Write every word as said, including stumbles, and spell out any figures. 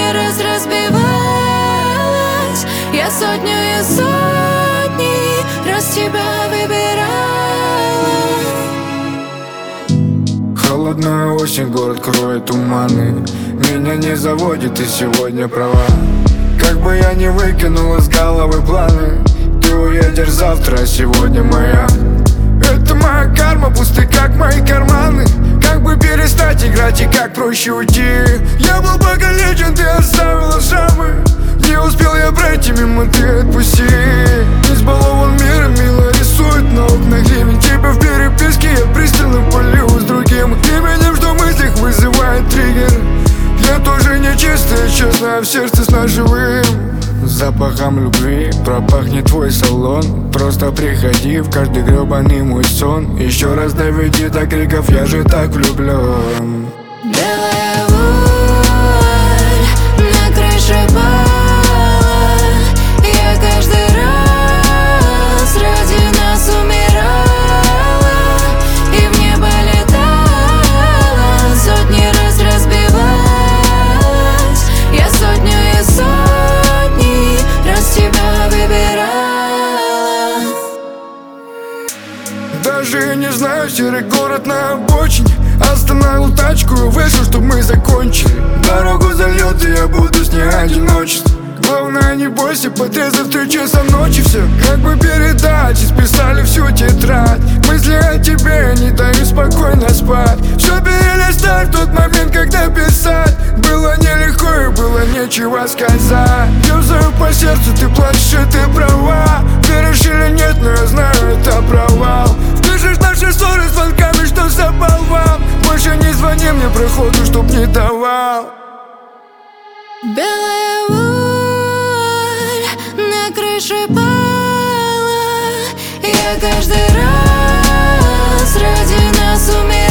раз разбивалась. Я сотню и сотни раз тебя выбирала. Холодная осень, город кроет туманы. Меня не заводит и сегодня права. Как бы я ни выкинул из головы планы, ты уедешь завтра, а сегодня моя. Это моя карма, пусты как мои карманы. Как бы перестать играть и как проще уйти. Я был покалечен, ты оставила шрамы. Не успел я пройти мимо, ты отпусти. Избалован миром, мило рисует на окнах ливень. Тебя в переписке я пристально полю с другим именем, что в мыслях вызывает триггер. Я тоже нечистая, честно, а в сердце с ножевым запахом любви пропахнет твой салон. Просто приходи в каждый гребаный мой сон. Еще раз доведи до криков, я же так влюблен. Белая вуаль на крыше бала. Я каждый раз ради нас умирала и в небо летала, сотни раз разбивалась. Я сотню и сотни раз тебя выбирала. Даже не знаю, серый город на обочине. Остановил тачку и вышел, чтоб мы закончили. Дорогу зальет, и я буду с ней одиночество. Главное, не бойся, подрезав три часа ночи все. Как бы передать, исписали всю тетрадь. Мысли о тебе не дают спокойно спать. Все перелистай в тот момент, когда писать. Было нелегко и было нечего сказать. Ёрзаю по сердцу, ты плачешь, и ты права. Веришь или нет, но я знаю, это провал. Пишешь наши ссоры звонками, что за болван. Больше не звони мне проходу, чтоб не давал. Белая вуаль на крыше бала. Я каждый раз ради нас умирала.